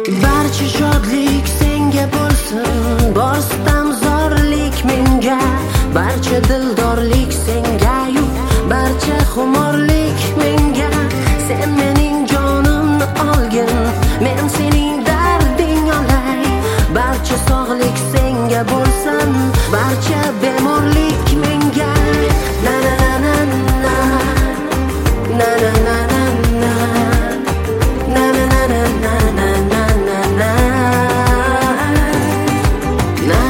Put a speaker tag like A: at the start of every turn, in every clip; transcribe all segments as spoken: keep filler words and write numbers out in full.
A: Barcha shodlik senga bo'lsin, bor sitamzorlik menga, barcha dildorlik senga-yu, barcha xumorlik menga. Sen mening jonimni olgin, men sening darding olay. Barcha sog'lik senga bo'lsin, barcha bemorlik menga. Na na na na na na na na na na na na na na na na na na na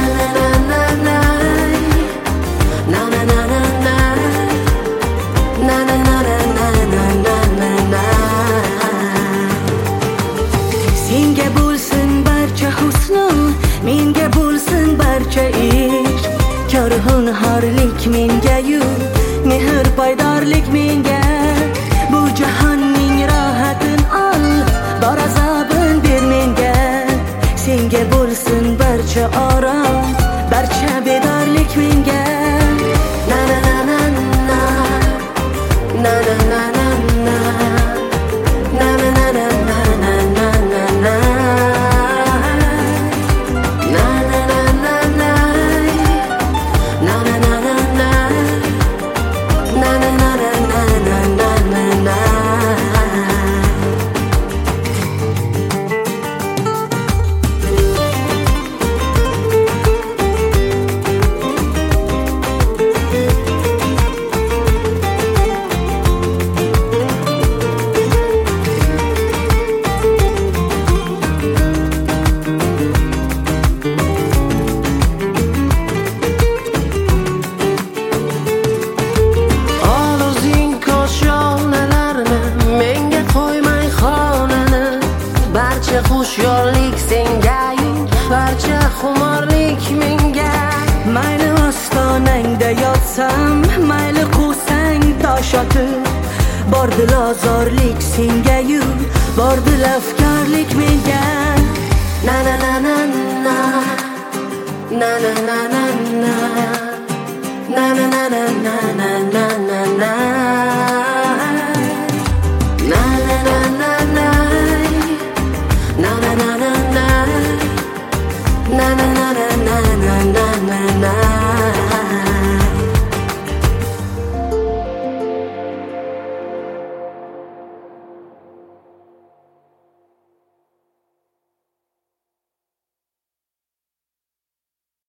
A: na. Senga bo'lsin barcha husn, menga bo'lsin barcha ish. Korxonxo'rlik menga-yu, mehr paydorlik menga. Bu jahonning rohatin ol, bor azobin ber menga. Senga bo'lsin barcha orom, barcha bedorlik menga. Na na na na na na na na na na na na na na na na na na. Xushyorlik senga-yu, barcha xumorlik menga. Mayli ostonangda yotsam, mayli quvsang tosh otib, bor dilozorlik senga-yu, bor dilafkorlik menga. Na na na na na na na na na na na na na na na na na na na. Na na na na